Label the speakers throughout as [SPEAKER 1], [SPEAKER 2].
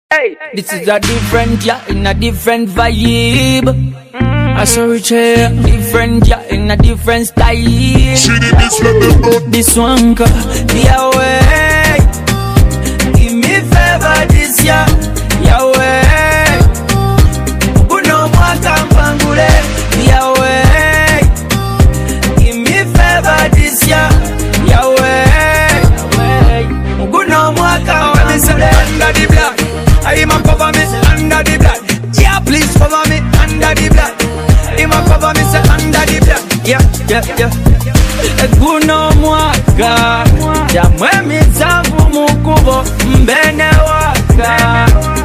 [SPEAKER 1] Hey, this is a different, yeah, in a different vibe. I saw it here, different, yeah, in a different style. This one, Yahweh, give me favor this year, Yahweh. Uno mwaka mpangule, Yahweh, give me favor this year, Yahweh. Uno mwaka mpangule.
[SPEAKER 2] Under the blood, I'ma cover me under the blood. Yeah, please cover me under the blood. I'ma cover me say under the blood.
[SPEAKER 1] Yeah. Kuno mwaka jamwe mizavu mukubo mbene waka.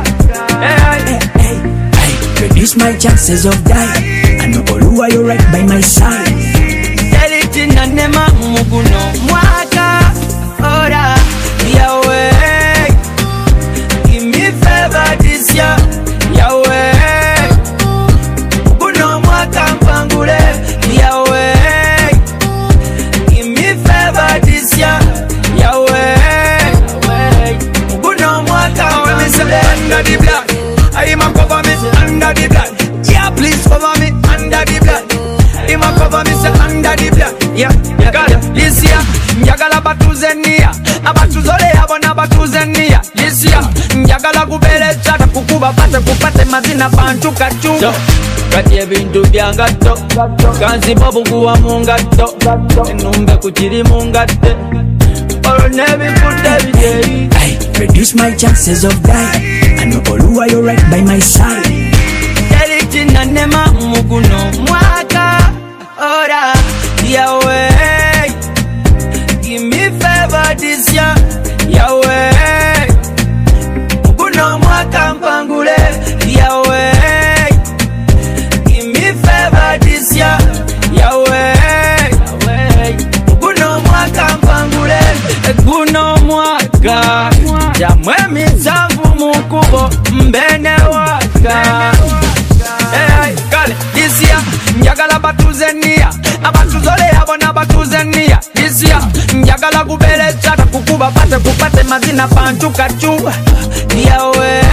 [SPEAKER 3] Hey, reduce my chances of dying. I know Oluwa, you're right by my side.
[SPEAKER 1] Deliti na nema muguno mwaka. Ora Yahweh, give me favor this year, Yahweh. Kuno mwaka mpangule, Yahweh, give me favor this year, Yahweh. Kuno mwaka mpangule.
[SPEAKER 2] Under the blood, I'ma cover me under the blood. Yeah, please cover me under the blood. I'ma cover me say under the blood. Yeah. This year, njagala batuzenia, abatuzole abona batuzenia. This year, njagala kubelecha kukuba pate kupate mazina bantu kachu.
[SPEAKER 1] Kati ebintu byangatto kanzi bobuguwa mungatto enumbe kukiri mungatte olo nebikudde bideri.
[SPEAKER 3] Hey, reduce my chances of dying. I know Oluwa, you're right by my side.
[SPEAKER 1] Deliti na nema muguno mwaka. Ora Yahweh, give me favor this year, Yahweh. Kuno mwaka mpangule, Yahweh, give me favor this year, Yahweh. Kuno mwaka mpangule, kuno mwaka jamwe mizavu mukubo mbene waka.
[SPEAKER 2] Hey, kale, this year, njagala batuzenia, abatuzole abona batuzenia. This year, njagala kubelecha kukuba pate kupate mazina bantu kachu.
[SPEAKER 1] Yahweh,